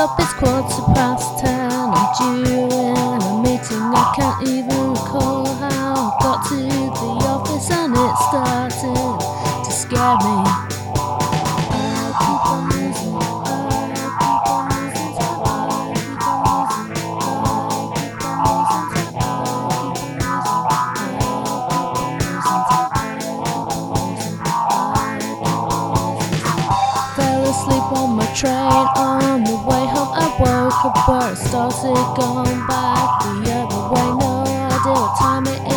up, it's 10:15. I'm due in a meeting, I can't even recall how I got to the office, and it started to scare me. Fell asleep on my train on the way home. I woke up, but it started going back the other way. No idea what time it